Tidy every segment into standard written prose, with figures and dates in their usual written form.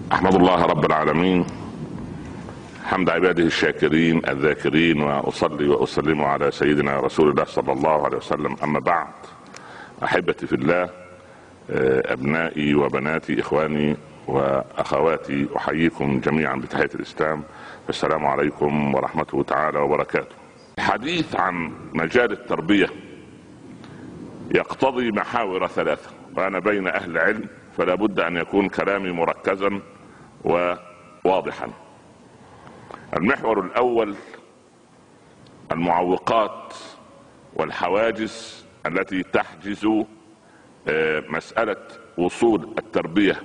احمد الله رب العالمين حمد عباده الشاكرين الذاكرين، واصلي واسلم على سيدنا رسول الله صلى الله عليه وسلم. اما بعد، احبتي في الله، ابنائي وبناتي، اخواني واخواتي، احييكم جميعا بتحية الاسلام. السلام عليكم ورحمته تعالى وبركاته. الحديث عن مجال التربية يقتضي محاور ثلاثة، وانا بين اهل علم فلا بد ان يكون كلامي مركزا وواضحا. المحور الاول المعوقات والحواجز التي تحجز مسألة وصول التربية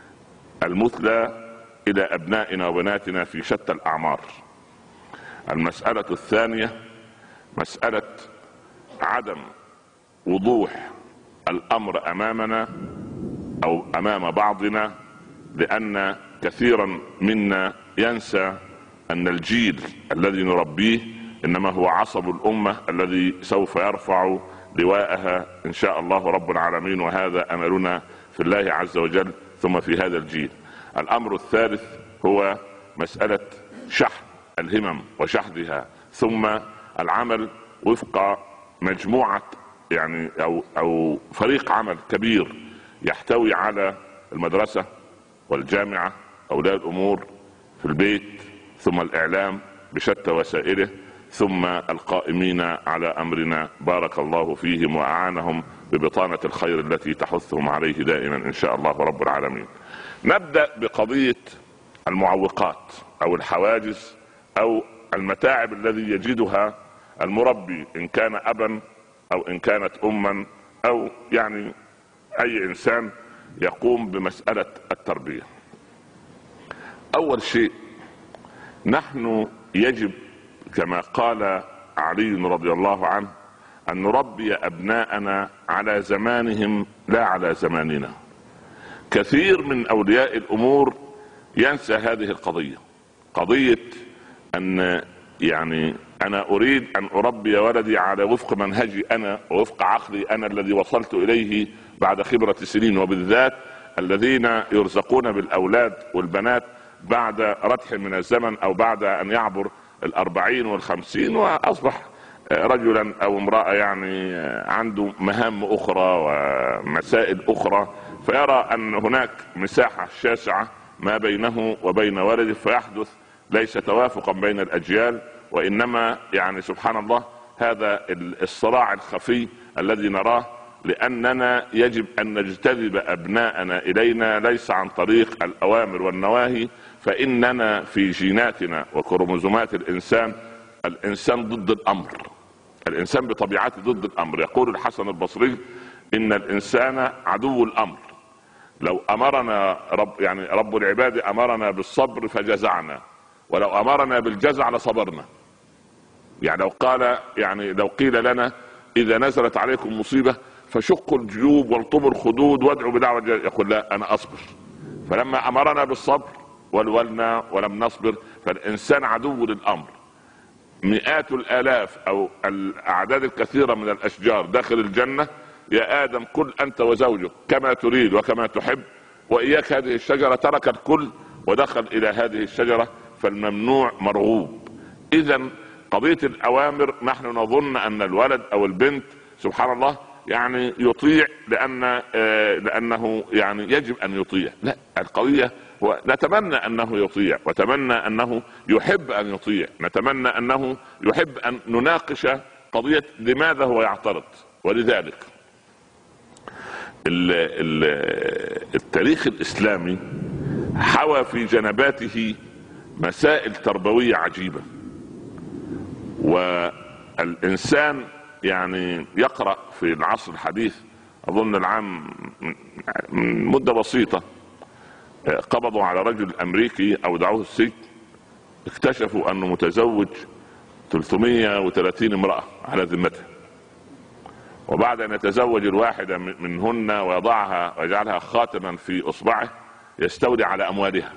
المثلى الى ابنائنا وبناتنا في شتى الاعمار. المسألة الثانية مسألة عدم وضوح الامر امامنا او امام بعضنا، لان كثيرا منا ينسى ان الجيل الذي نربيه انما هو عصب الامة الذي سوف يرفع لواءها ان شاء الله رب العالمين، وهذا املنا في الله عز وجل ثم في هذا الجيل. الامر الثالث هو مسألة شحن الهمم وشحذها، ثم العمل وفق مجموعة او فريق عمل كبير يحتوي على المدرسة والجامعة، اولياء الامور في البيت، ثم الاعلام بشتى وسائله، ثم القائمين على امرنا بارك الله فيهم واعانهم ببطانة الخير التي تحثهم عليه دائما ان شاء الله رب العالمين. نبدأ بقضية المعوقات او الحواجز او المتاعب الذي يجدها المربي، ان كان ابا او ان كانت اما او اي انسان يقوم بمسألة التربية. اول شيء، نحن يجب كما قال علي رضي الله عنه ان نربي ابناءنا على زمانهم لا على زماننا. كثير من اولياء الامور ينسى هذه القضية، قضية ان انا اريد ان اربي ولدي على وفق منهجي انا ووفق عقلي انا الذي وصلت اليه بعد خبرة سنين، وبالذات الذين يرزقون بالاولاد والبنات بعد ردح من الزمن او بعد ان يعبر 40 و50 واصبح رجلا او امرأة عنده مهام اخرى ومسائل اخرى، فيرى ان هناك مساحة شاسعة ما بينه وبين ولده، فيحدث ليس توافقا بين الاجيال، وانما سبحان الله هذا الصراع الخفي الذي نراه، لاننا يجب ان نجتذب ابناءنا الينا ليس عن طريق الاوامر والنواهي، فاننا في جيناتنا وكروموزومات الانسان ضد الامر، الانسان بطبيعته ضد الامر. يقول الحسن البصري ان الانسان عدو الامر، لو امرنا رب العباد امرنا بالصبر فجزعنا، ولو امرنا بالجزع لصبرنا. لو قيل لنا اذا نزلت عليكم مصيبة فشقوا الجيوب والطموا الخدود وادعوا بدعوة يقول لا انا اصبر. فلما امرنا بالصبر ولولنا ولم نصبر، فالانسان عدو للامر. مئات الالاف او الاعداد الكثيرة من الاشجار داخل الجنة، يا ادم كل انت وزوجك كما تريد وكما تحب، واياك هذه الشجرة، ترك الكل ودخل الى هذه الشجرة، فالممنوع مرغوب. اذا قضية الاوامر نحن نظن ان الولد او البنت سبحان الله يطيع لانه يجب ان يطيع. لا، القضية هو نتمنى انه يطيع، وتمنى انه يحب ان يطيع، نتمنى انه يحب ان نناقش قضية لماذا هو يعترض. ولذلك التاريخ الاسلامي حوى في جنباته مسائل تربوية عجيبة، والانسان يقرأ في العصر الحديث، اظن العام من مدة بسيطة قبضوا على رجل امريكي او دعوه السجن، اكتشفوا انه متزوج 330 امرأة على ذمته، وبعد ان يتزوج الواحدة منهن ويضعها ويجعلها خاتما في اصبعه يستولي على اموالها.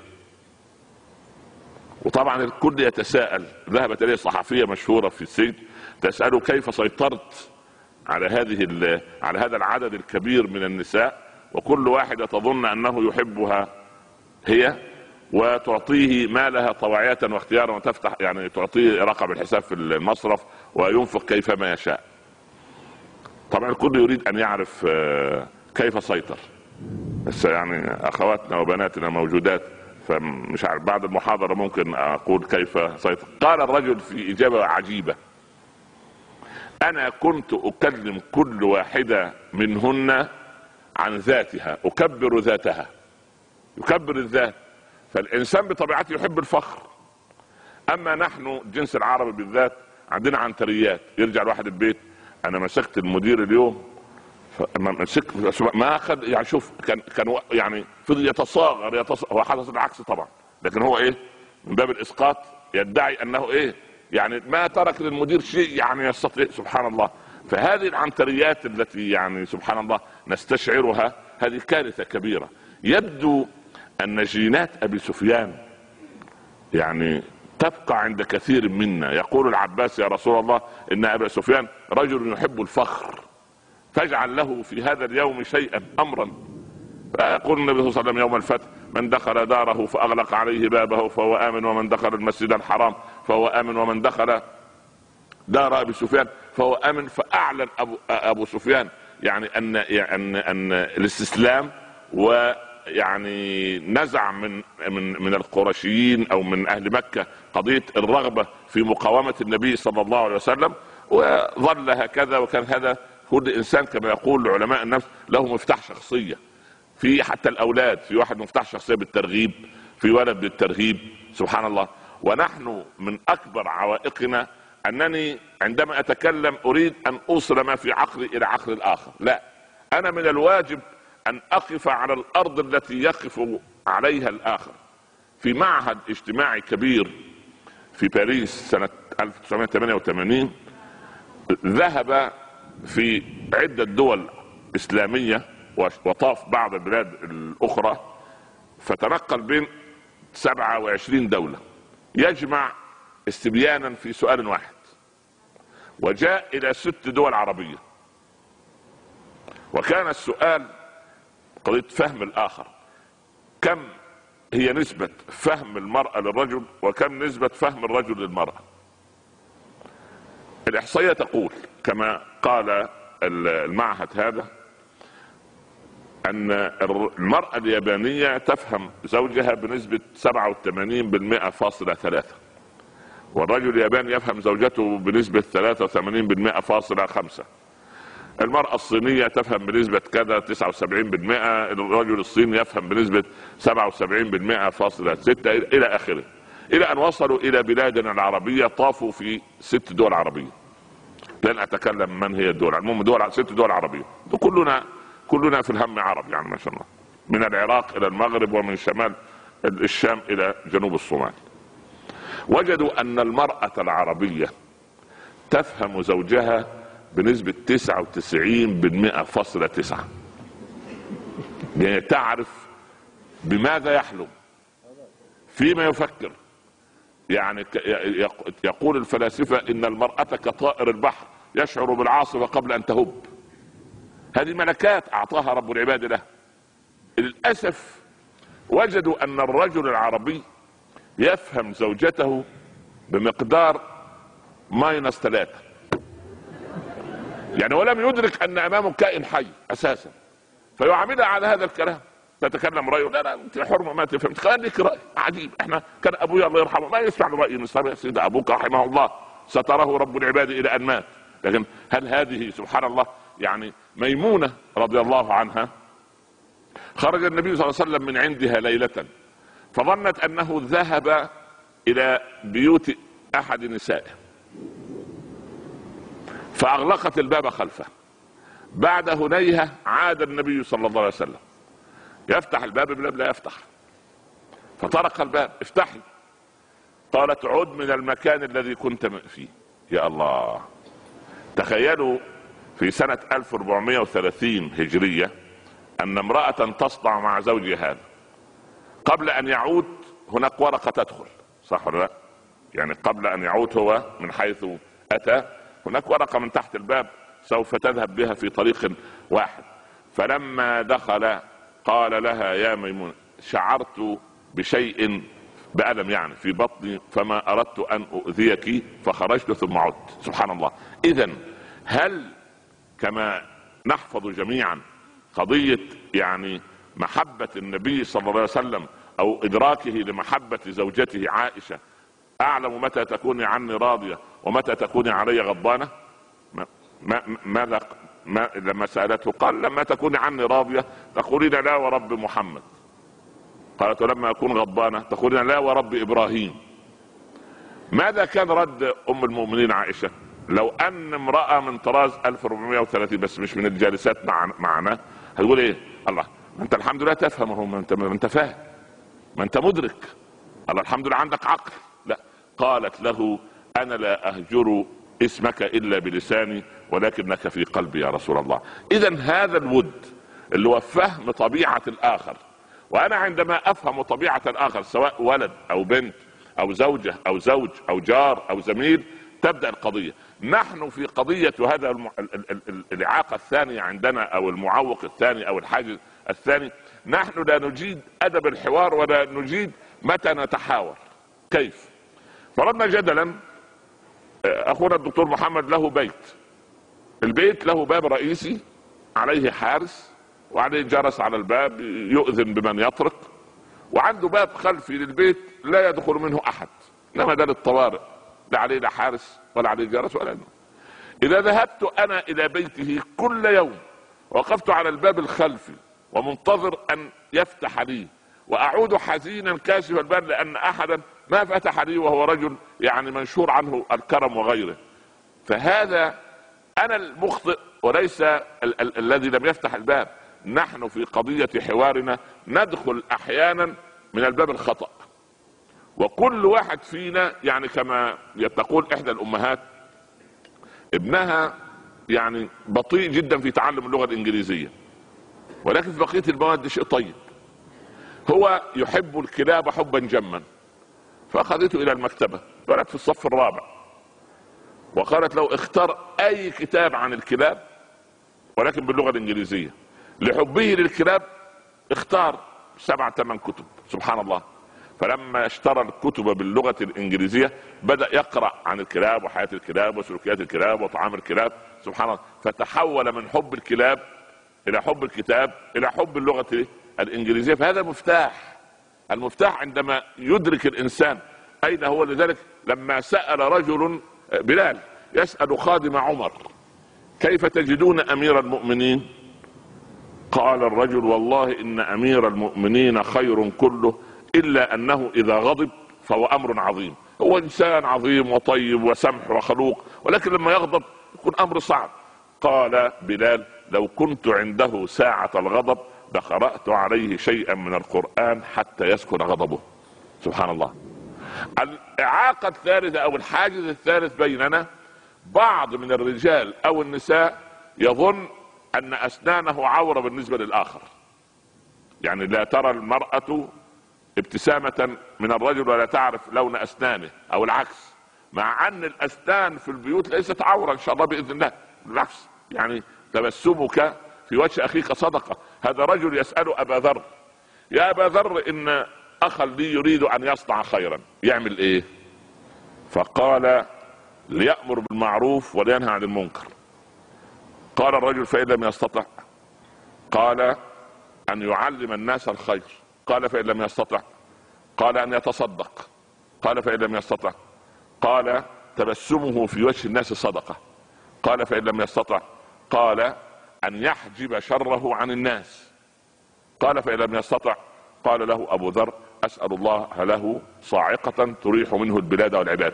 وطبعا الكل يتساءل، ذهبت اليه صحفية مشهورة في السجن تسأله كيف سيطرت على هذا العدد الكبير من النساء، وكل واحدة تظن انه يحبها هي وتعطيه مالها طواعية واختيارا، وتفتح يعني تعطيه رقم الحساب في المصرف وينفق كيفما يشاء. طبعا الكل يريد ان يعرف كيف سيطر، بس يعني اخواتنا وبناتنا موجودات، فمش عارف بعد المحاضرة ممكن اقول كيف سيطر. قال الرجل في اجابة عجيبة: انا كنت اكلم كل واحدة منهن عن ذاتها، اكبر ذاتها، يكبر الذات. فالانسان بطبيعته يحب الفخر. اما نحن الجنس العربي بالذات عندنا عنتريات. يرجع الواحد البيت: انا مسكت المدير اليوم، ما اخذ يعني، شوف كان يعني فضل يتصاغر. هو حدث العكس طبعا، لكن هو ايه من باب الاسقاط يدعي انه ايه يعني ما ترك للمدير شيء يعني يستطيع. سبحان الله. فهذه العنتريات التي يعني سبحان الله نستشعرها، هذه كارثة كبيرة. يبدو ان جينات ابي سفيان يعني تبقى عند كثير منا. يقول العباس: يا رسول الله، ان ابا سفيان رجل يحب الفخر، فاجعل له في هذا اليوم شيئا امرا. فيقول النبي صلى الله عليه وسلم يوم الفتح: من دخل داره فاغلق عليه بابه فهو امن، ومن دخل المسجد الحرام فهو امن، ومن دخل دار ابي سفيان فهو امن. فاعلن ابو سفيان يعني ان الاستسلام، ويعني نزع من القرشيين او من اهل مكة قضية الرغبة في مقاومة النبي صلى الله عليه وسلم، وظل هكذا. وكان هذا كل انسان كما يقول علماء النفس له مفتاح شخصية. في حتى الاولاد، في واحد مفتاح شخصية بالترغيب، في ولد بالترهيب. سبحان الله. ونحن من اكبر عوائقنا انني عندما اتكلم اريد ان اوصل ما في عقلي الى عقل الاخر. لا، انا من الواجب ان اقف على الارض التي يقف عليها الاخر. في معهد اجتماعي كبير في باريس سنة 1988 ذهب في عدة دول اسلامية وطاف بعض البلاد الاخرى، فتنقل بين 27 دولة، يجمع استبيانا في سؤال واحد، وجاء الى 6 دول عربية. وكان السؤال قضية فهم الاخر. كم هي نسبة فهم المرأة للرجل، وكم نسبة فهم الرجل للمرأة؟ الاحصائية تقول كما قال المعهد هذا ان المرأة اليابانية تفهم زوجها بنسبة 87.3%، والرجل الياباني يفهم زوجته بنسبة 83.5%. المرأة الصينية تفهم بنسبة كذا 79%، الرجل الصيني يفهم بنسبة 77.6 الى اخره، الى ان وصلوا الى بلادنا العربية. طافوا في 6 دول عربية، لن اتكلم من هي الدول، المهم 6 دول عربية. كلنا في الهم عرب يعني ما شاء الله، من العراق الى المغرب، ومن شمال الشام الى جنوب الصومال. وجدوا ان المرأة العربية تفهم زوجها بنسبة 99.9%، يعني تعرف بماذا يحلم، فيما يفكر. يعني يقول الفلاسفة ان المرأة كطائر البحر يشعر بالعاصفة قبل ان تهب. هذه ملكات اعطاها رب العباد له. للأسف وجدوا ان الرجل العربي يفهم زوجته بمقدار -3، يعني ولم يدرك ان امامه كائن حي اساسا، فيعاملها على هذا الكلام. تتكلم رأيه: لا انت حرمة ما تفهم، خليك رأي. عجيب، احنا كان ابويا الله يرحمه ما يسمع لرأي النساء. يا سيدي ابوك رحمه الله ستره رب العباد الى ان مات. لكن هل هذه سبحان الله يعني ميمونة رضي الله عنها خرج النبي صلى الله عليه وسلم من عندها ليلة، فظنت انه ذهب الى بيوت احد نسائه، فاغلقت الباب خلفه. بعد هنيهة عاد النبي صلى الله عليه وسلم يفتح الباب، لا يفتح، فطرق الباب: افتحي. قالت: عد من المكان الذي كنت فيه. يا الله، تخيلوا في سنة 1430 هجرية ان امرأة تصنع مع زوجها هذا. قبل ان يعود هناك ورقة تدخل، صح ولا لا؟ يعني قبل ان يعود هو من حيث اتى هناك ورقة من تحت الباب سوف تذهب بها في طريق واحد. فلما دخل قال لها: يا ميمونة، شعرت بشيء بألم يعني في بطني فما أردت أن أؤذيك فخرجت ثم عدت. سبحان الله. إذن هل كما نحفظ جميعا قضية يعني محبة النبي صلى الله عليه وسلم أو إدراكه لمحبة زوجته عائشة، أعلم متى تكوني عني راضية ومتى تكوني علي غضبانة؟ ماذا لما سألته قال لما تكوني عني راضية تقولين لا ورب محمد. قالت لما أكون غضبانة تقولين لا ورب إبراهيم. ماذا كان رد أم المؤمنين عائشة؟ لو أن امرأة من طراز 1430 بس مش من الجالسات معنا هتقول إيه؟ الله، ما أنت الحمد لله تفهم، ما أنت فاهم، ما أنت مدرك، الله الحمد لله عندك عقل. لا، قالت له أنا لا أهجر اسمك إلا بلساني ولكنك في قلبي يا رسول الله. إذن هذا الود اللي هو فهم طبيعة الآخر، وأنا عندما أفهم طبيعة الآخر سواء ولد أو بنت أو زوجة أو زوج أو جار أو زميل تبدأ القضية. نحن في قضية هذا الإعاقة الثانية عندنا أو المعوق الثاني أو الحاجز الثاني، نحن لا نجيد أدب الحوار ولا نجيد متى نتحاور. كيف؟ فرضنا جدلا أخونا الدكتور محمد له بيت، البيت له باب رئيسي عليه حارس وعليه جرس على الباب يؤذن بمن يطرق، وعنده باب خلفي للبيت لا يدخل منه أحد، إنما ده للطوارئ، لا عليه لا حارس ولا عليه جرس ولا نوم. إذا ذهبت أنا إلى بيته كل يوم وقفت على الباب الخلفي ومنتظر أن يفتح لي وأعود حزينا كاشف الباب لأن أحدا ما فتح لي وهو رجل يعني منشور عنه الكرم وغيره، فهذا أنا المخطئ وليس الذي لم يفتح الباب. نحن في قضية حوارنا ندخل أحيانا من الباب الخطأ، وكل واحد فينا يعني كما تقول إحدى الأمهات ابنها يعني بطيء جدا في تعلم اللغة الإنجليزية، ولكن في بقية المواد شيء طيب. هو يحب الكلاب حبا جما، فأخذته إلى المكتبة، ولد في الصف الرابع، وقالت له اختار أي كتاب عن الكلاب ولكن باللغة الإنجليزية. لحبه للكلاب اختار 7-8 كتب. سبحان الله. فلما اشترى الكتب باللغة الإنجليزية بدأ يقرأ عن الكلاب وحياة الكلاب وسلوكيات الكلاب وطعام الكلاب. سبحان الله. فتحول من حب الكلاب إلى حب الكتاب إلى حب اللغة الإنجليزية. فهذا المفتاح عندما يدرك الإنسان أين هو. لذلك لما سأل رجل بلال يسأل خادم عمر كيف تجدون أمير المؤمنين؟ قال الرجل والله إن أمير المؤمنين خير كله إلا أنه إذا غضب فهو أمر عظيم. هو إنسان عظيم وطيب وسمح وخلوق، ولكن لما يغضب يكون أمر صعب. قال بلال لو كنت عنده ساعة الغضب لقرأت عليه شيئا من القرآن حتى يسكن غضبه. سبحان الله. الإعاقة الثالثة أو الحاجز الثالث بيننا، بعض من الرجال أو النساء يظن أن أسنانه عورة بالنسبة للآخر، يعني لا ترى المرأة ابتسامة من الرجل ولا تعرف لون أسنانه أو العكس، مع أن الأسنان في البيوت ليست عورة إن شاء الله بإذن الله، بالعكس يعني تبسمك في وجه أخيك صدقة. هذا رجل يسأل أبا ذر يا أبا ذر إن أخا لي يريد أن يصنع خيرا يعمل إيه؟ فقال ليأمر بالمعروف ولينهى عن المنكر. قال الرجل فإن لم يستطع؟ قال أن يعلم الناس الخير. قال فإن لم يستطع؟ قال أن يتصدق. قال فإن لم يستطع؟ قال تبسمه في وجه الناس صدقة. قال فإن لم يستطع؟ قال أن يحجب شره عن الناس. قال فإن لم يستطع؟ قال له أبو ذر أسأل الله له صاعقة تريح منه البلاد والعباد.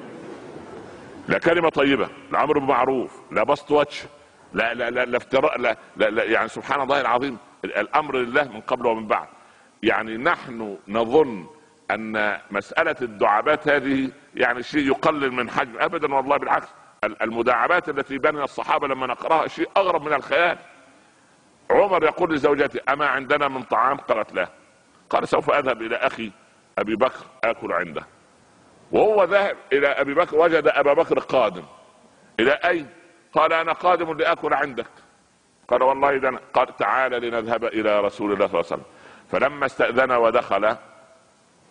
لا كلمة طيبة، لا أمر بمعروف، لا بسط وجه، لا افتراء، لا يعني سبحان الله العظيم. الأمر لله من قبل ومن بعد. يعني نحن نظن أن مسألة الدعابات هذه يعني شيء يقلل من حجم، أبدا والله بالعكس. المداعبات التي بين الصحابة لما نقرأها شيء أغرب من الخيال. عمر يقول لزوجته أما عندنا من طعام؟ قالت لا. قال سوف أذهب إلى أخي أبي بكر آكل عنده. وهو ذهب إلى أبي بكر وجد أبا بكر قادم. إلى أين؟ قال أنا قادم لآكل عندك. قال والله قال تعال لنذهب إلى رسول الله صلى الله عليه وسلم. فلما استأذن ودخل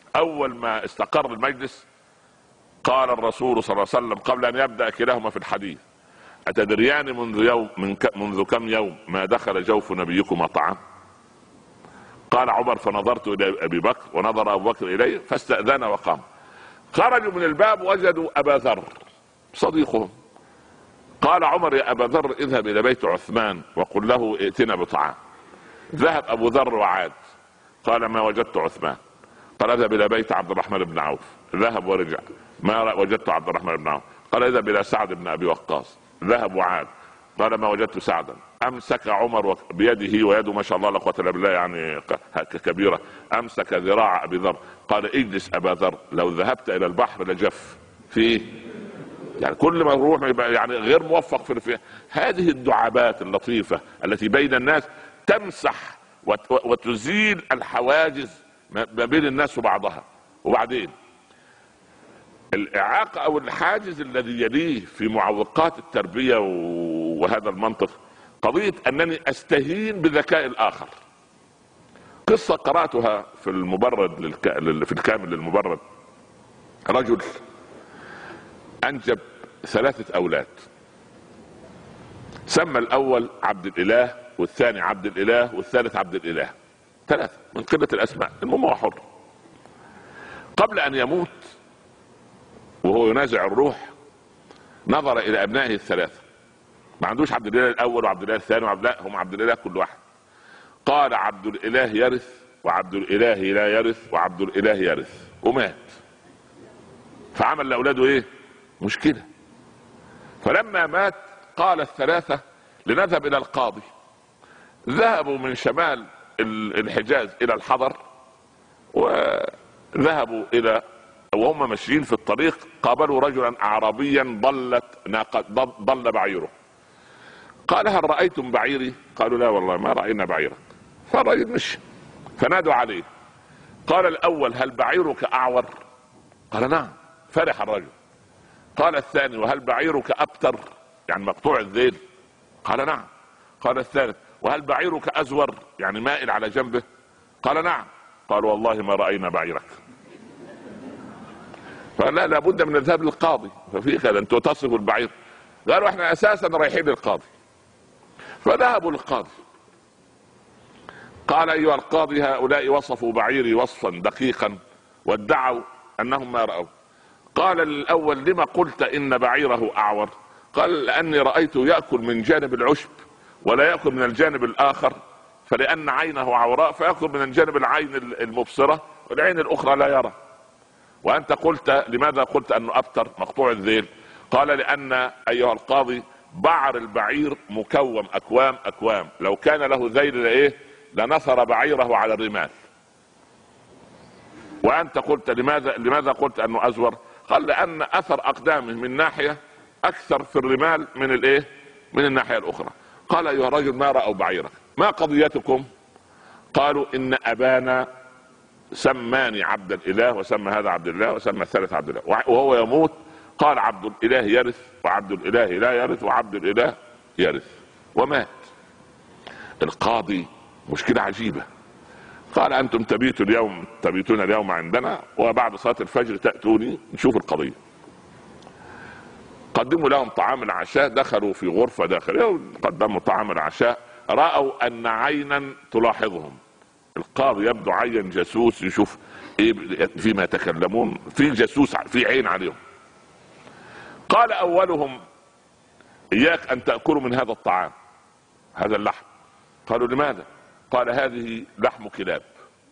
اول ما استقر المجلس قال الرسول صلى الله عليه وسلم قبل ان يبدأ كلاهما في الحديث: أتدريان منذ كم يوم ما دخل جوف نبيكما طعام؟ قال عمر: فنظرت الى ابي بكر ونظر ابو بكر اليه فاستأذن وقام. خرجوا من الباب وجدوا ابا ذر صديقهم. قال عمر: يا ابا ذر اذهب الى بيت عثمان وقل له ائتنا بطعام. ذهب ابو ذر وعاد، قال: ما وجدت عثمان. قال: اذهب الى بيت عبد الرحمن بن عوف. ذهب ورجع، ما وجدت عبد الرحمن بن عوف. قال: اذهب الى سعد بن ابي وقاص. ذهب وعاد، قال: ما وجدت سعدا. امسك عمر بيده، ويده ما شاء الله لا قوه الا بالله يعني كبيره، امسك ذراع ابي ذر قال: اجلس ابا ذر، لو ذهبت الى البحر لجف فيه. يعني كل ما نروح يعني غير موفق في هذه الدعابات اللطيفه التي بين الناس تمسح وتزيل الحواجز ما بين الناس وبعضها. وبعدين الإعاقة أو الحاجز الذي يليه في معوقات التربية وهذا المنطق قضية أنني أستهين بذكاء الآخر. قصة قرأتها في المبرد في الكامل للمبرد. رجل أنجب 3 أولاد، سمى الأول عبد الإله والثاني عبد الإله والثالث عبد الإله، 3 من قلة الأسماء، المهم هو حر. قبل أن يموت وهو ينازع الروح نظر الى ابنائه ال3، ما عندوش عبد الاله الاول وعبد الاله الثاني وعبد الله، هم عبد الاله كل واحد. قال: عبد الاله يرث وعبد الاله لا يرث وعبد الاله يرث، ومات. فعمل لاولاده ايه؟ مشكله. فلما مات قال ال3: لنذهب الى القاضي. ذهبوا من شمال الحجاز الى الحضر، وذهبوا الى وهم ماشيين في الطريق قابلوا رجلا اعرابيا ضل بعيره. قال: هل رايتم بعيري؟ قالوا: لا والله ما راينا بعيرك. فالرجل مشي، فنادوا عليه. قال الاول: هل بعيرك اعور؟ قال: نعم. فرح الرجل. قال الثاني: وهل بعيرك ابتر يعني مقطوع الذيل؟ قال: نعم. قال الثالث: وهل بعيرك ازور يعني مائل على جنبه؟ قال: نعم. قال: والله ما راينا بعيرك. فلا لابد من الذهاب للقاضي. ففي كذا انتوا تصفوا البعير. قالوا: احنا اساسا رايحين للقاضي. فذهبوا للقاضي. قال: ايها القاضي، هؤلاء وصفوا بعيري وصفا دقيقا وادعوا انهم ما راوا. قال للاول: لما قلت ان بعيره اعور؟ قال: لاني رايته ياكل من جانب العشب ولا ياكل من الجانب الاخر، فلان عينه عوراء فياكل من الجانب العين المبصره والعين الاخرى لا يرى. وانت قلت لماذا قلت انه ابتر مقطوع الذيل؟ قال: لان ايها القاضي بعر البعير مكوم اكوام، لو كان له ذيل لايه لنثر بعيره على الرمال. وانت قلت لماذا قلت انه ازور؟ قال: لان اثر اقدامه من ناحيه اكثر في الرمال من الايه من الناحيه الاخرى. قال: ايها الرجل ما راوا بعيرك، ما قضيتكم؟ قالوا: ان ابانا سماني عبد الاله وسمى هذا عبد الله وسمى الثالث عبد الله، وهو يموت قال: عبد الاله يرث وعبد الاله لا يرث وعبد الاله يرث، ومات. القاضي مشكلة عجيبة. قال: انتم تبيتون اليوم عندنا، وبعد صلاة الفجر تأتوني نشوف القضية. قدموا لهم طعام العشاء، دخلوا في غرفة داخلية قدموا طعام العشاء، رأوا ان عينا تلاحظهم. القاضي يبدو عين جاسوس يشوف ايه فيما يتكلمون، في جاسوس في عين عليهم. قال اولهم: اياك ان تأكلوا من هذا الطعام، هذا اللحم. قالوا: لماذا؟ قال: هذه لحم كلاب.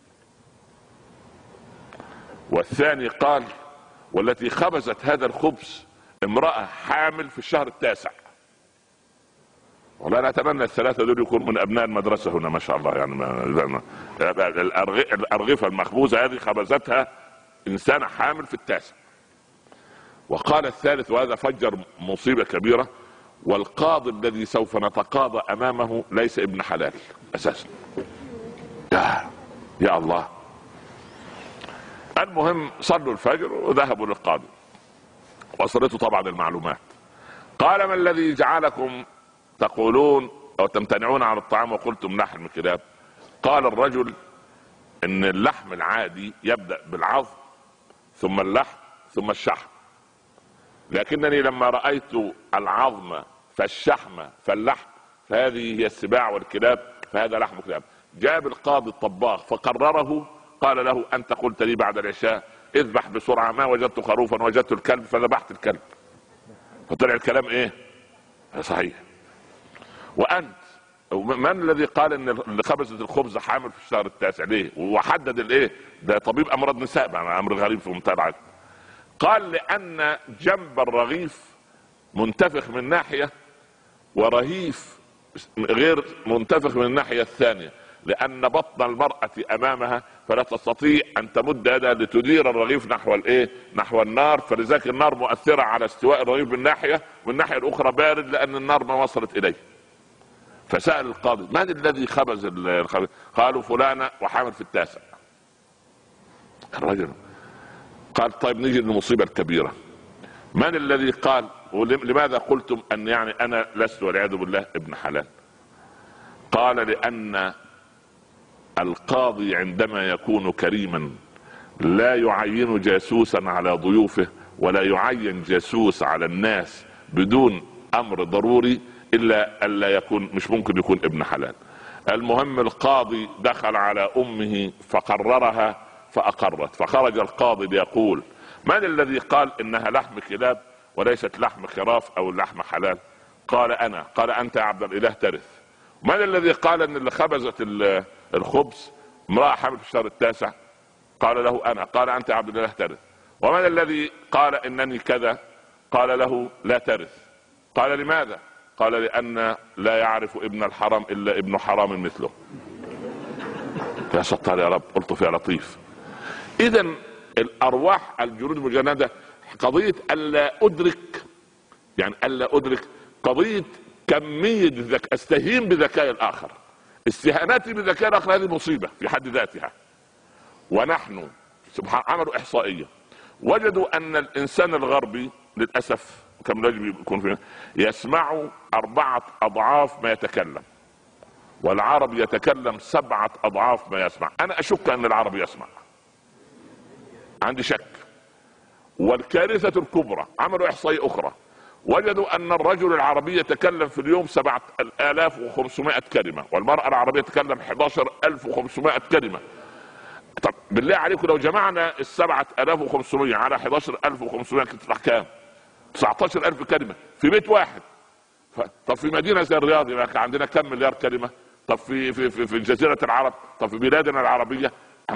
والثاني قال: والتي خبزت هذا الخبز امرأة حامل في الشهر التاسع. والله انا اتمنى ال3 دول يكونوا من ابناء المدرسه هنا ما شاء الله. يعني الارغفه المخبوزه هذه خبزتها انسانه حامل في التاسع. وقال الثالث، وهذا فجر مصيبه كبيره: والقاضي الذي سوف نتقاضى امامه ليس ابن حلال اساسا. يا الله. المهم صلوا الفجر وذهبوا للقاضي، وصلته طبعا المعلومات. قال: ما الذي جعلكم تقولون او تمتنعون عن الطعام وقلتم لحم كلاب؟ قال الرجل: ان اللحم العادي يبدأ بالعظم ثم اللحم ثم الشحم، لكنني لما رأيت العظم فالشحم فاللحم فهذه هي السباع والكلاب، فهذا لحم كلاب. جاب القاضي الطباخ فقرره، قال له انت قلت لي بعد العشاء اذبح بسرعة، ما وجدت خروفا وجدت الكلب فذبحت الكلب، فطلع الكلام ايه؟ صحيح. وانت من الذي قال ان اللي خبزت الخبز حامل في الشهر التاسع؟ ليه؟ وحدد الايه؟ ده طبيب امراض نساء، امر غريب في منتهى العجب. قال لان جنب الرغيف منتفخ من ناحية ورهيف غير منتفخ من الناحية الثانية، لان بطن المرأة امامها فلا تستطيع ان تمد يدها لتدير الرغيف نحو الايه؟ نحو النار، فلذلك النار مؤثرة على استواء الرغيف من ناحية، والناحية الاخرى بارد لان النار ما وصلت اليه. فسأل القاضي من الذي خبز الخبز؟ قالوا فلانة وحامل في التاسع. الرجل قال طيب نيجي للمصيبة الكبيرة، من الذي قال ولماذا قلتم ان يعني انا لست والعياذ بالله ابن حلال؟ قال لان القاضي عندما يكون كريما لا يعين جاسوسا على ضيوفه ولا يعين جاسوس على الناس بدون امر ضروري الا الا يكون مش ممكن يكون ابن حلال. المهم القاضي دخل على امه فقررها فاقرت، فخرج القاضي ليقول من الذي قال انها لحم كلاب وليست لحم خراف او اللحم حلال؟ قال انا. قال انت يا عبد الاله ترث. من الذي قال ان اللي خبزت الخبز امرأة حامل في الشهر التاسع؟ قال له انا. قال انت يا عبد الاله ترث. ومن الذي قال انني كذا؟ قال له لا ترث. قال لماذا؟ قال لان لا يعرف ابن الحرام الا ابن حرام مثله. يا ستار يا رب، قلت فيها لطيف. اذا الارواح الجنود المجندة قضية الا ادرك، يعني الا ادرك قضية كمية الذكاء، استهين بذكاء الاخر. استهانتي بذكاء الاخر هذه مصيبة في حد ذاتها. ونحن سبحان عملوا احصائية وجدوا ان الانسان الغربي للاسف كم يجب يكون فيه يسمع 4 أضعاف ما يتكلم، والعرب يتكلم 7 أضعاف ما يسمع. انا اشك ان العرب يسمع، عندي شك. والكارثة الكبرى عملوا احصائية اخرى وجدوا ان الرجل العربي يتكلم في اليوم 7500 كلمة، والمرأة العربية تتكلم 11500 كلمة. طب بالله عليكم لو جمعنا 7500 على 11500 تطلع كام؟ 19000 كلمة في بيت واحد. طب في مدينة زي الرياض عندنا كم مليار كلمة؟ طب في جزيرة العرب، طب في بلادنا العربية.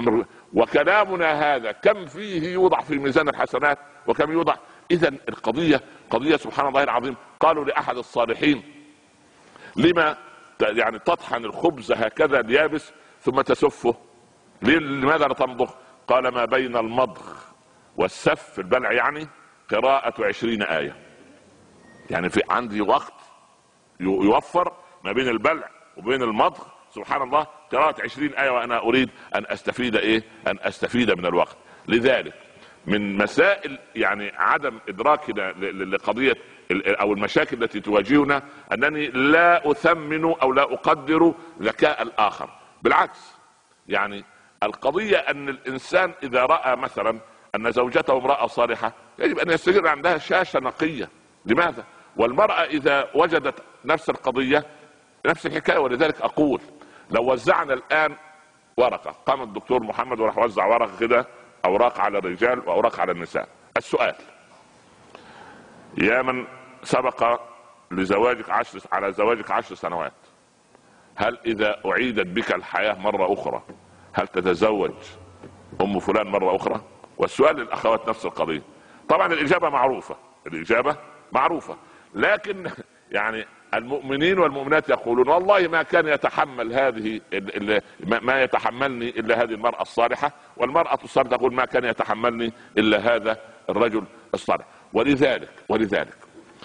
وكلامنا هذا كم فيه يوضع في ميزان الحسنات وكم يوضع. اذا القضية قضية سبحان الله العظيم. قالوا لأحد الصالحين لما يعني تطحن الخبز هكذا اليابس ثم تسفه؟ لماذا لا تمضغ؟ قال ما بين المضغ والسف البلع يعني قراءة 20 آية. يعني في عندي وقت يوفر ما بين البلع وبين المضغ سبحان الله قراءة 20 آية، وأنا أريد أن أستفيد أن أستفيد من الوقت. لذلك من مسائل يعني عدم إدراكنا لقضية أو المشاكل التي تواجهنا أنني لا أثمن أو لا أقدر ذكاء الآخر. بالعكس، يعني القضية أن الإنسان إذا رأى مثلا أن زوجته امرأة صالحة يجب أن يستجر عندها شاشة نقية. لماذا؟ والمرأة إذا وجدت نفس القضية نفس الحكاية. ولذلك أقول لو وزعنا الآن ورقة، قام الدكتور محمد وراح وزع ورقة كده، أوراق على الرجال وأوراق على النساء. السؤال: يا من سبق لزواجك على زواجك 10 سنوات، هل إذا أعيدت بك الحياة مرة أخرى هل تتزوج أم فلان مرة أخرى؟ والسؤال للأخوات نفس القضية. طبعا الإجابة معروفة، الإجابة معروفة، لكن يعني المؤمنين والمؤمنات يقولون والله ما كان يتحمل هذه ما يتحملني إلا هذه المرأة الصالحة، والمرأة الصالحة تقول ما كان يتحملني إلا هذا الرجل الصالح. ولذلك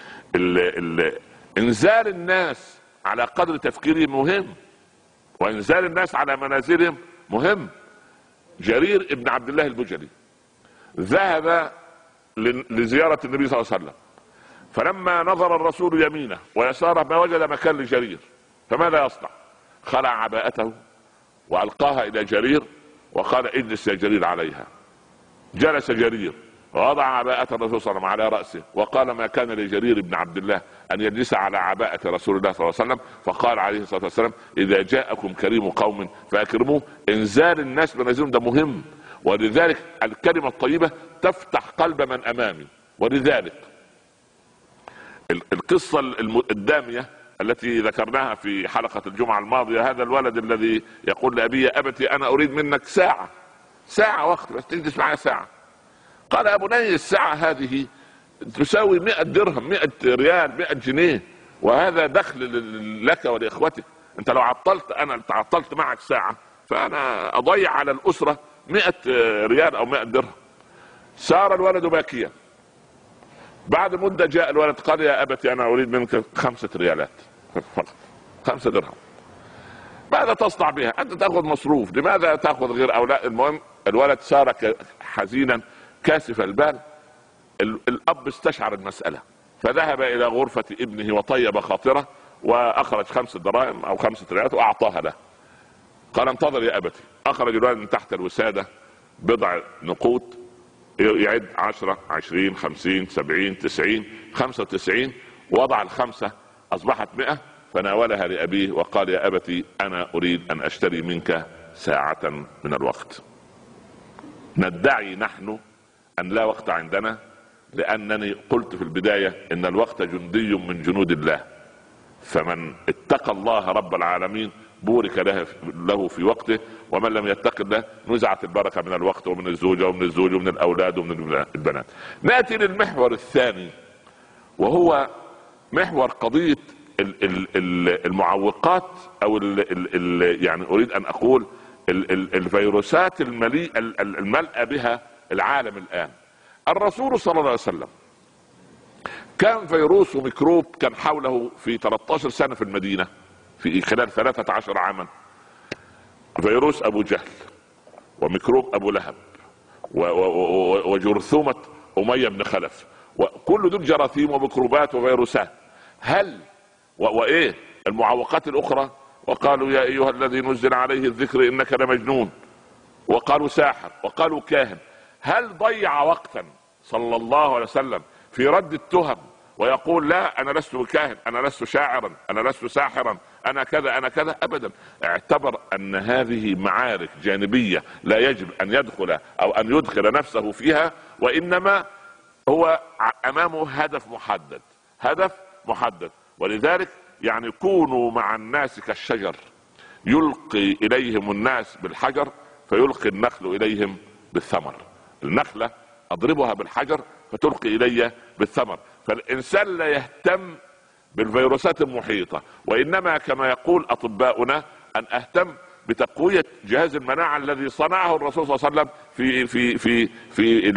انزال الناس على قدر تفكيرهم مهم، وانزال الناس على منازلهم مهم. جرير ابن عبد الله البجلي ذهب لزيارة النبي صلى الله عليه وسلم، فلما نظر الرسول يمينه ويساره ما وجد مكان لجرير، فماذا يصنع؟ خلع عباءته وألقاها إلى جرير وقال اجلس يا جرير عليها. جلس جرير ووضع عباءة الرسول صلى الله عليه وسلم على رأسه وقال ما كان لجرير بن عبد الله أن يجلس على عباءة رسول الله صلى الله عليه وسلم. فقال عليه الصلاة والسلام إذا جاءكم كريم قوم فأكرموه. إنزال الناس بنزلهم ده مهم، ولذلك الكلمة الطيبة تفتح قلب من أمامي. ولذلك القصة الدامية التي ذكرناها في حلقة الجمعة الماضية، هذا الولد الذي يقول لأبي يا أبتي أنا أريد منك ساعة وقت بس تجلس معي ساعة. قال يا بني الساعة هذه تساوي 100 درهم، 100 ريال، 100 جنيه، وهذا دخل لك ولإخوتك. انت لو تعطلت معك ساعة فأنا أضيع على الأسرة 100 ريال أو 100 درهم. سار الولد باكيا. بعد مدة جاء الولد قال يا أبتي أنا أريد منك 5 ريالات فقط، 5 درهم. ماذا تصنع بها؟ أنت تأخذ مصروف، لماذا تأخذ غير أولاد؟ المهم الولد سار حزينا كاسف البال. الأب استشعر المسألة فذهب إلى غرفة ابنه وطيب خاطره وأخرج 5 دراهم أو 5 ريالات وأعطاها له. قال انتظر يا أبتي. أخرج الولد من تحت الوسادة بضع نقود، يعد 10 20 50 70 90 95، وضع ال5 أصبحت 100، فناولها لأبيه وقال يا أبتي أنا أريد أن أشتري منك ساعة من الوقت. ندعي نحن أن لا وقت عندنا، لأنني قلت في البداية إن الوقت جندي من جنود الله، فمن اتقى الله رب العالمين بورك له في وقته، ومن لم يتق الله نزعت البركة من الوقت ومن الزوجة ومن الزوج ومن الأولاد ومن البنات. نأتي للمحور الثاني وهو محور قضية المعوقات أو يعني أريد أن أقول الفيروسات الملأ بها العالم الآن. الرسول صلى الله عليه وسلم كان فيروس وميكروب كان حوله في 13 سنة في المدينة في خلال 13 عاما. فيروس أبو جهل وميكروب أبو لهب وجرثومة أمية بن خلف، وكل دول جراثيم وميكروبات وفيروسات. هل وإيه المعوقات الأخرى؟ وقالوا يا أيها الذي نزل عليه الذكر إنك لمجنون، وقالوا ساحر، وقالوا كاهن. هل ضيع وقتا صلى الله عليه وسلم في رد التهم ويقول لا أنا لست كاهن، أنا لست شاعرا، أنا لست ساحرا، أنا كذا أنا كذا؟ أبدا. اعتبر أن هذه معارك جانبية لا يجب أن يدخل أو أن يدخل نفسه فيها، وإنما هو أمامه هدف محدد. ولذلك يعني كونوا مع الناس كالشجر يلقي إليهم الناس بالحجر فيلقي النخل إليهم بالثمر. النخلة أضربها بالحجر فتلقي إلي بالثمر. فالإنسان لا يهتم بالفيروسات المحيطة، وإنما كما يقول أطباؤنا أن أهتم بتقوية جهاز المناعة الذي صنعه الرسول صلى الله عليه وسلم في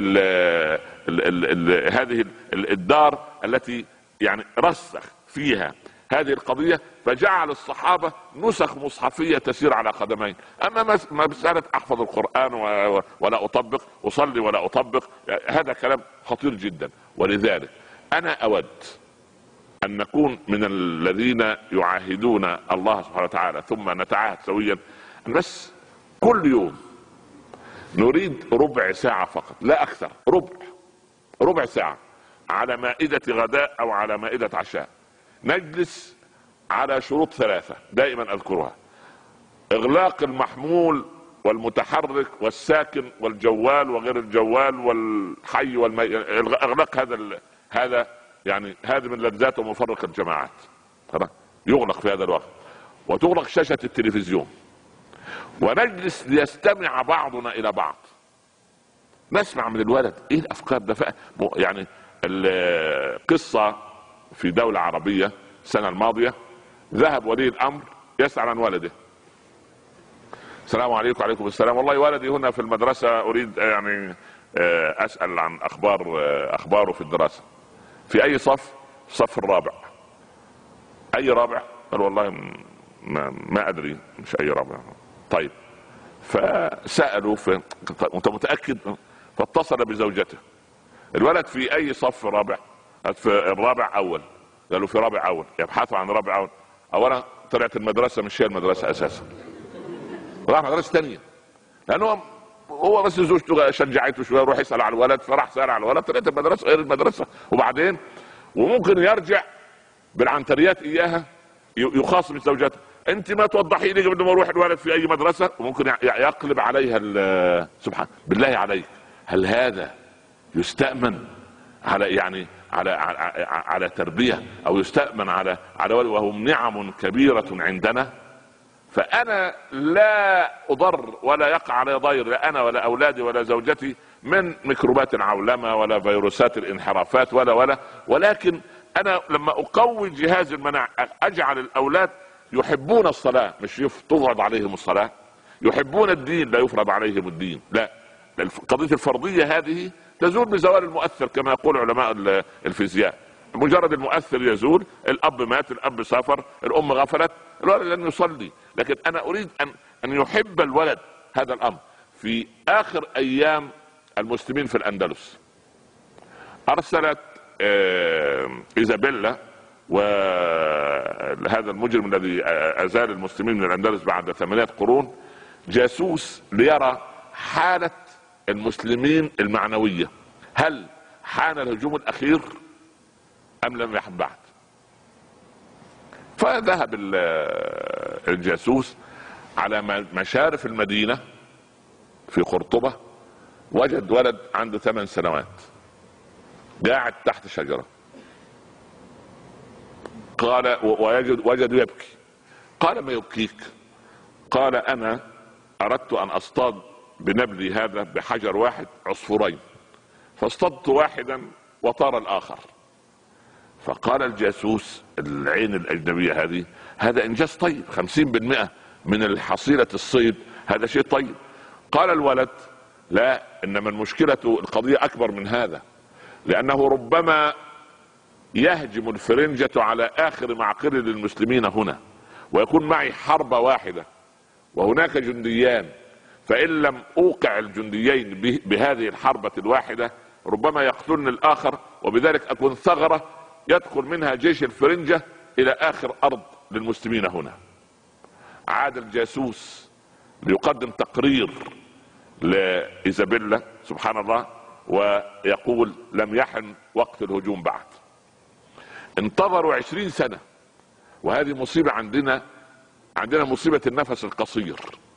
هذه الدار التي يعني رسخ فيها هذه القضية، فجعل الصحابة نسخ مصحفية تسير على قدمين. أما مسألة أحفظ القرآن ولا أطبق، أصلي ولا أطبق، هذا كلام خطير جدا. ولذلك أنا أود أن نكون من الذين يعاهدون الله سبحانه وتعالى ثم نتعاهد سويا، بس كل يوم نريد ربع ساعة فقط لا أكثر، ربع ساعة على مائدة غداء أو على مائدة عشاء نجلس على شروط 3 دائما أذكرها: إغلاق المحمول والمتحرك والساكن والجوال وغير الجوال والحي إغلاق هذا يعني هذا من لذات ومفرق الجماعات، يغلق في هذا الوقت، وتغلق شاشة التلفزيون، ونجلس ليستمع بعضنا إلى بعض، نسمع من الولد إيه الأفكار ده. يعني القصة في دولة عربية السنة الماضية ذهب ولي الأمر يسأل عن ولده: السلام عليكم. وعليكم السلام، والله ولدي هنا في المدرسة أريد يعني أسأل عن أخباره في الدراسة. في أي صف؟ الصف الرابع. أي رابع؟ قال والله ما أدري، مش أي رابع. طيب، فسألوا أنت متأكد؟ فاتصل بزوجته: الولد في أي صف رابع؟ في الرابع أول. قالوا في رابع أول. يبحثوا عن رابع أول. أولا طلعت المدرسة مش هي المدرسة أساسا، راح مدرسة تانية. لانه هو بس زوجته شجعته شويه يروح يسال على الولد، فراح سال على الولد، طلعت المدرسه غير المدرسه. وبعدين وممكن يرجع بالعنتريات اياها يخاصم زوجته، انت ما توضحي لي قبل ما اروح الولد في اي مدرسه، وممكن يقلب عليها. سبحان بالله عليك، هل هذا يستأمن على يعني على تربيه، او يستأمن على وهم نعم كبيره عندنا؟ فانا لا اضر ولا يقع علي ضير، لا انا ولا اولادي ولا زوجتي، من ميكروبات العولمه ولا فيروسات الانحرافات ولكن انا لما اقوي جهاز المناعه اجعل الاولاد يحبون الصلاه، مش تفرض عليهم الصلاه، يحبون الدين لا يفرض عليهم الدين، لا. قضيه الفرضيه هذه تزول بزوال المؤثر كما يقول علماء الفيزياء، مجرد المؤثر يزول. الاب مات، الاب سافر، الام غفلت، الولد لن يصلي. لكن انا اريد ان يحب الولد هذا الامر. في اخر ايام المسلمين في الاندلس ارسلت ايزابيلا، وهذا المجرم الذي ازال المسلمين من الاندلس بعد 8 قرون، جاسوس ليرى حالة المسلمين المعنوية، هل حان الهجوم الاخير ام لم يحن بعد. فذهب الجاسوس على مشارف المدينة في قرطبة، وجد ولد عنده 8 سنوات قاعد تحت شجرة. قال وجد يبكي. قال ما يبكيك؟ قال انا اردت ان اصطاد بنبلي هذا بحجر واحد عصفورين، فاصطدت واحدا وطار الاخر. فقال الجاسوس العين الاجنبية هذه هذا انجاز طيب، 50% من الحصيلة الصيد، هذا شيء طيب. قال الولد لا، انما المشكلة القضية اكبر من هذا، لانه ربما يهجم الفرنجة على اخر معقل للمسلمين هنا، ويكون معي حرب واحدة وهناك جنديان، فان لم اوقع الجنديين بهذه الحربة الواحدة ربما يقتلن الاخر، وبذلك اكون ثغرة يدخل منها جيش الفرنجة الى اخر ارض للمسلمين هنا. عاد الجاسوس ليقدم تقرير لإيزابيلا سبحان الله، ويقول لم يحن وقت الهجوم بعد. انتظروا 20 سنة، وهذه مصيبة عندنا مصيبة النفس القصير،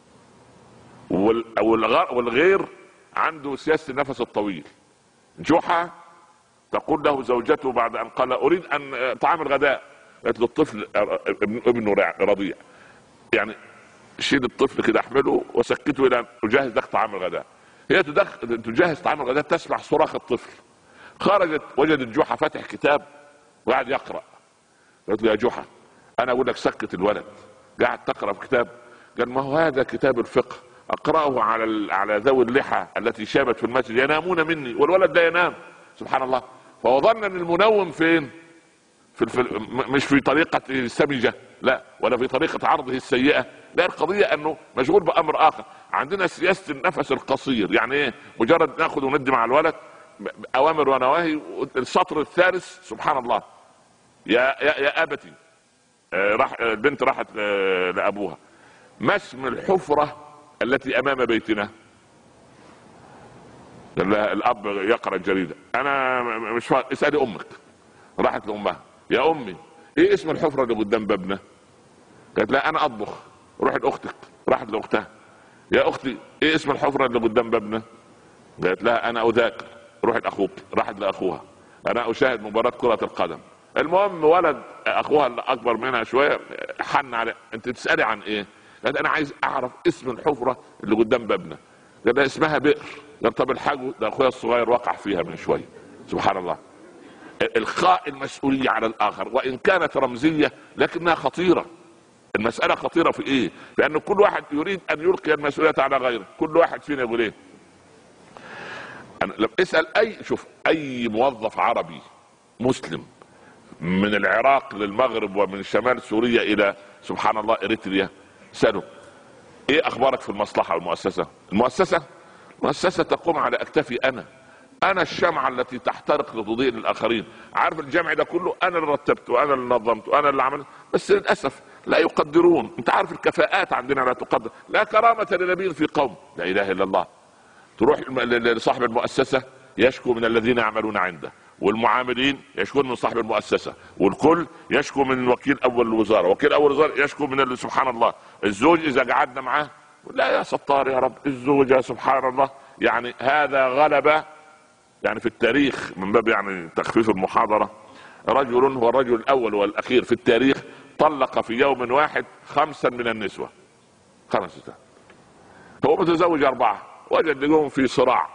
والغير عنده سياسة النفس الطويل. جحا تقول له زوجته بعد ان قال اريد ان طعام الغداء، قالت له الطفل ابنه رضيع، يعني شيل الطفل كده احمله وسكته الى ان اجهز لك طعام الغداء. هي تجهز طعام الغداء تسمع صراخ الطفل. خرجت وجدت جحا فاتح كتاب وقاعد يقرا. قالت له يا جحا انا اقول لك سكت الولد، قاعد تقرا في كتاب. قال ما هو هذا كتاب الفقه، اقراه على ذوي اللحى التي شابت في المسجد ينامون مني والولد لا ينام. سبحان الله. فوظن ان المنوم فين؟ مش في طريقة السمجة، لا، ولا في طريقة عرضه السيئة، لا، القضية انه مشغول بامر اخر. عندنا سياسة النفس القصير، يعني ايه؟ مجرد ناخذ وندي مع الولد اوامر ونواهي. السطر الثالث سبحان الله، يا ابتي، البنت راحت لابوها، ما اسم الحفرة التي امام بيتنا؟ الاب يقرأ الجريدة، انا مش فاهم، اسألي امك. راحت لامها، يا امي ايه اسم الحفرة اللي قدام بابنا؟ قالت لا انا اطبخ. روحت لاختك، راحت لاختها، يا اختي ايه اسم الحفرة اللي قدام بابنا؟ قالت لا انا اذاكر. روحت اخوك، راحت لاخوها، انا اشاهد مباراة كرة القدم. المهم ولد اخوها اللي اكبر منها شوية حن على، انت تسألي عن ايه؟ قالت انا عايز اعرف اسم الحفرة اللي قدام بابنا. قال اسمها بئر. قال طب الحاجه ده اخويا الصغير وقع فيها من شوية. سبحان الله. القاء المسؤولية على الاخر وان كانت رمزية لكنها خطيرة. المسألة خطيرة في ايه؟ لان كل واحد يريد ان يلقي المسؤولية على غيره. كل واحد فينا يقول ايه؟ أنا لما اسأل اي موظف عربي مسلم من العراق للمغرب ومن شمال سوريا الى سبحان الله اريتريا، سأله ايه اخبارك في المصلحة والمؤسسة؟ المؤسسة تقوم على اكتفي انا الشمعة التي تحترق لتضيء للاخرين. عارف الجمع ده كله انا اللي رتبته، انا اللي نظمته، انا اللي عملت، بس للاسف لا يقدرون. انت عارف الكفاءات عندنا لا تقدر، لا كرامة لنبي في قوم، لا اله الا الله. تروح لصاحب المؤسسة يشكو من الذين يعملون عنده، والمعاملين يشكون من صاحب المؤسسة، والكل يشكو من وكيل اول الوزارة، وكيل اول الوزارة يشكو من سبحان الله الزوج اذا قعدنا معاه لا يا ستار يا رب الزوجة سبحان الله. يعني هذا غلب يعني في التاريخ من باب يعني تخفيف المحاضرة، رجل هو الرجل الاول والاخير في التاريخ طلق في يوم واحد 5 من النسوة، 5. هو متزوج 4، وجد لهم في صراع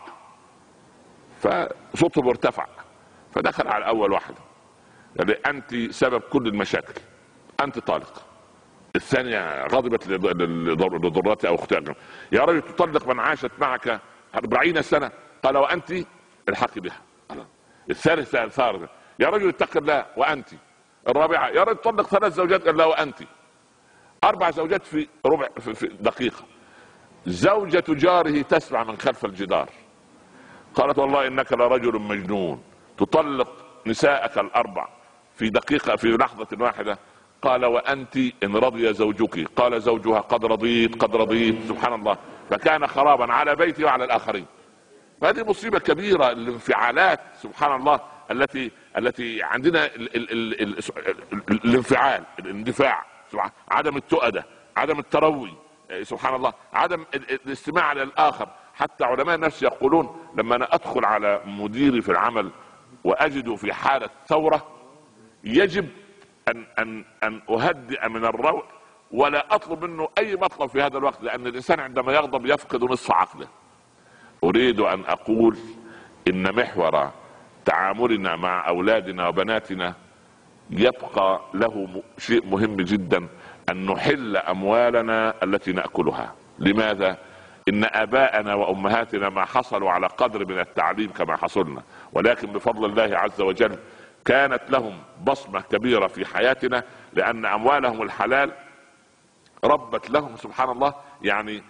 فصوتهم ارتفع، فدخل على اول واحدة قال يعني انت سبب كل المشاكل، انت طالق. الثانية غضبت لضرتها او اختها، يا رجل تطلق من عاشت معك 40 سنة، قال وانت الحق بها. الثالثة الثالثة يا رجل اتق الله، وانت. الرابعة يا رجل تطلق 3 زوجات، قال لا وانت. 4 زوجات في ربع في دقيقة. زوجة جاره تسمع من خلف الجدار قالت والله انك لرجل مجنون تطلق نساءك ال4 في دقيقة في لحظة واحدة. قال وانت ان رضي زوجك، قال زوجها قد رضيت قد رضيت، سبحان الله. فكان خرابا على بيتي وعلى الاخرين. فهذه مصيبة كبيرة، الانفعالات سبحان الله التي عندنا الانفعال، الاندفاع، عدم التؤدة، عدم التروي، سبحان الله، عدم الاستماع للآخر. حتى علماء النفس يقولون لما أنا أدخل على مديري في العمل وأجده في حالة ثورة يجب أن أهدئ من الروع ولا أطلب منه أي مطلب في هذا الوقت، لأن الإنسان عندما يغضب يفقد نصف عقله. أريد أن أقول إن محور تعاملنا مع أولادنا وبناتنا يبقى له شيء مهم جدا، أن نحل أموالنا التي نأكلها. لماذا؟ إن آباءنا وأمهاتنا ما حصلوا على قدر من التعليم كما حصلنا، ولكن بفضل الله عز وجل كانت لهم بصمة كبيرة في حياتنا، لأن أموالهم الحلال ربت لهم سبحان الله يعني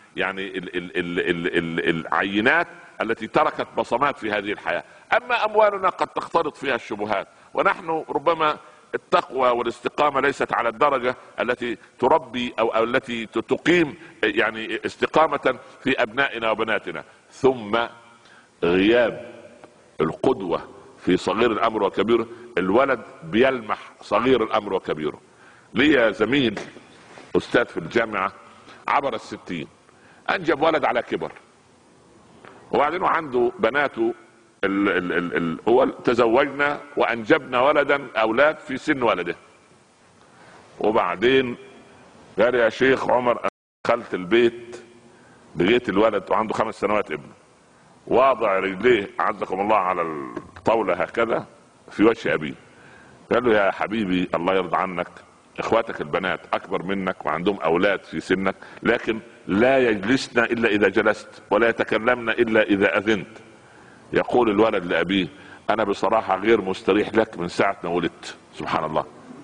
العينات التي تركت بصمات في هذه الحياة. أما أموالنا قد تختلط فيها الشبهات، ونحن ربما التقوى والاستقامة ليست على الدرجة التي تربي أو التي تقيم يعني استقامة في أبنائنا وبناتنا. ثم غياب القدوة في صغير الأمر وكبيره، الولد بيلمح صغير الأمر وكبيره. لي زميل أستاذ في الجامعة عبر 60، أنجب ولد على كبر، وبعدين عنده بناته هو تزوجنا وأنجبنا أولاد في سن ولده. وبعدين قال يا شيخ عمر دخلت البيت لقيت الولد وعنده 5 سنوات ابنه واضع رجليه عزكم الله على الطاولة هكذا في وجه أبيه. قال له يا حبيبي الله يرضى عنك، اخواتك البنات اكبر منك وعندهم اولاد في سنك، لكن لا يجلسنا الا اذا جلست ولا يتكلمنا الا اذا اذنت. يقول الولد لابيه انا بصراحة غير مستريح لك من ساعة ما ولدت. سبحان الله.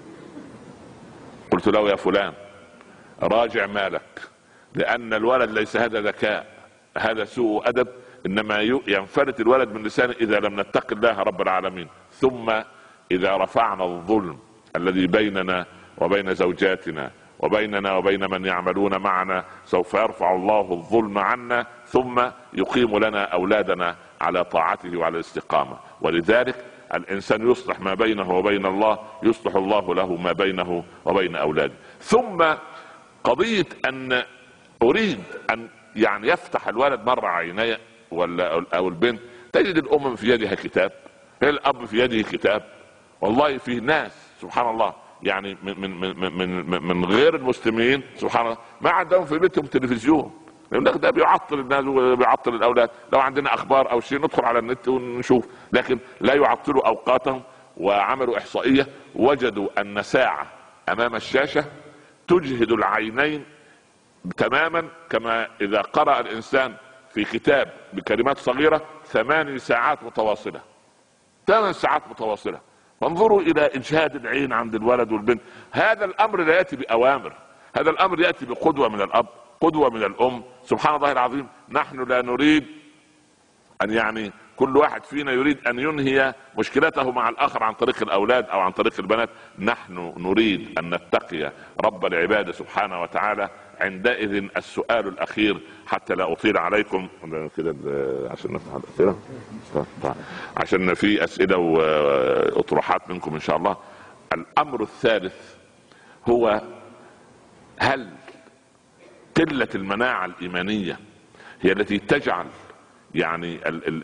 قلت له يا فلان راجع مالك، لان الولد ليس هذا ذكاء، هذا سوء ادب، انما ينفلت الولد من لسانه اذا لم نتق الله رب العالمين. ثم اذا رفعنا الظلم الذي بيننا وبين زوجاتنا وبيننا وبين من يعملون معنا سوف يرفع الله الظلم عنا، ثم يقيم لنا أولادنا على طاعته وعلى الاستقامة. ولذلك الإنسان يصلح ما بينه وبين الله يصلح الله له ما بينه وبين أولاده. ثم قضية أن أريد أن يعني يفتح الولد مرة عينيه أو البنت، تجد الأم في يدها كتاب، الأب في يده كتاب. والله في ناس سبحان الله يعني من غير المسلمين سبحان الله ما عندهم في بيتهم تلفزيون، لأن ده بيعطل الناس وبيعطل الأولاد. لو عندنا أخبار أو شيء ندخل على النت ونشوف، لكن لا يعطلوا أوقاتهم. وعملوا إحصائية وجدوا أن ساعة أمام الشاشة تجهد العينين تماما كما إذا قرأ الإنسان في كتاب بكلمات صغيرة 8 ساعات متواصلة، 8 ساعات متواصلة. فانظروا الى اجهاد العين عند الولد والبنت. هذا الامر لا ياتي باوامر، هذا الامر ياتي بقدوة من الاب، قدوة من الام. سبحان الله العظيم. نحن لا نريد ان يعني كل واحد فينا يريد ان ينهي مشكلته مع الاخر عن طريق الاولاد او عن طريق البنات. نحن نريد ان نتقي رب العباد سبحانه وتعالى. عندئذ السؤال الاخير حتى لا اطيل عليكم كده عشان نفتح الاسئله، عشان في اسئله واطروحات منكم ان شاء الله. الامر الثالث هو: هل قلة المناعة الإيمانية هي التي تجعل يعني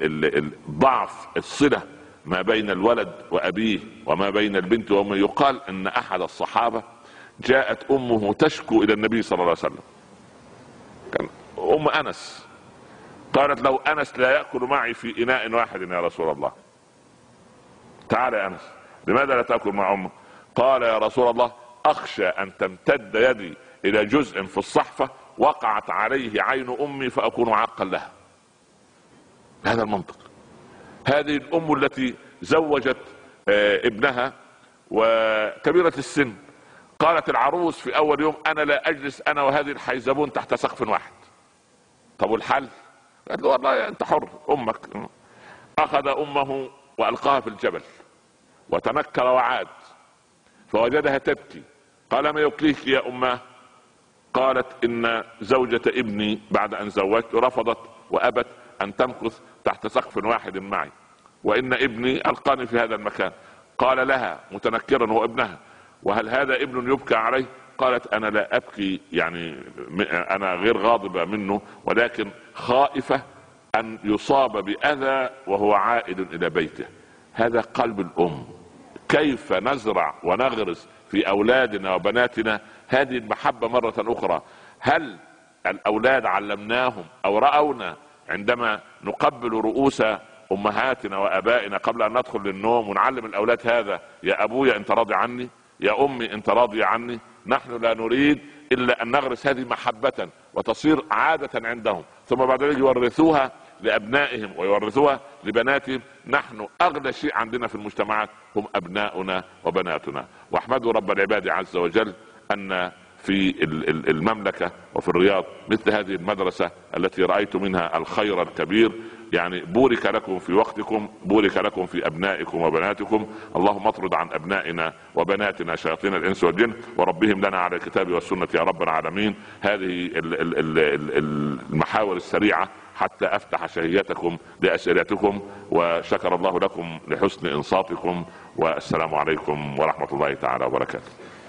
ضعف الصلة ما بين الولد وأبيه وما بين البنت وأمه؟ يقال أن أحد الصحابة جاءت أمه تشكو إلى النبي صلى الله عليه وسلم، كان أم أنس، قالت: لو أنس لا يأكل معي في إناء واحد يا رسول الله. تعال يا أنس، لماذا لا تأكل مع أمك؟ قال: يا رسول الله، أخشى أن تمتد يدي إلى جزء في الصحفة وقعت عليه عين أمي فأكون عاقا لها. هذا المنطق. هذه الأم التي زوجت ابنها وكبيرة السن، قالت العروس في أول يوم: أنا لا أجلس أنا وهذه الحيزبون تحت سقف واحد. طب والحل؟ قالت له: والله أنت حر، أمك. أخذ أمه وألقاها في الجبل وتنكر وعاد، فوجدها تبكي. قال: ما يبكيك يا أماه؟ قالت: إن زوجة ابني بعد أن زوجت رفضت وأبت أن تمكث تحت سقف واحد معي، وإن ابني ألقاني في هذا المكان. قال لها متنكرا هو ابنها: وهل هذا ابن يبكى عليه؟ قالت: أنا لا أبكي، يعني أنا غير غاضبة منه، ولكن خائفة أن يصاب بأذى وهو عائد إلى بيته. هذا قلب الأم. كيف نزرع ونغرس في أولادنا وبناتنا هذه المحبة مرة أخرى؟ هل الأولاد علمناهم أو رأونا عندما نقبل رؤوس أمهاتنا وأبائنا قبل أن ندخل للنوم ونعلم الأولاد هذا: يا أبويا أنت راضي عني، يا أمي أنت راضية عني؟ نحن لا نريد إلا أن نغرس هذه محبة وتصير عادة عندهم، ثم بعد ذلك يورثوها لأبنائهم ويورثوها لبناتهم. نحن أغلى شيء عندنا في المجتمعات هم أبناؤنا وبناتنا. واحمدوا رب العباد عز وجل أن في المملكة وفي الرياض مثل هذه المدرسة التي رأيت منها الخير الكبير. يعني بورك لكم في وقتكم، بورك لكم في أبنائكم وبناتكم. اللهم اطرد عن أبنائنا وبناتنا شياطين الإنس والجن وربهم لنا على الكتاب والسنة يا رب العالمين. هذه المحاور السريعة حتى أفتح شهيتكم لأسئلتكم، وشكر الله لكم لحسن إنصاتكم، والسلام عليكم ورحمة الله تعالى وبركاته.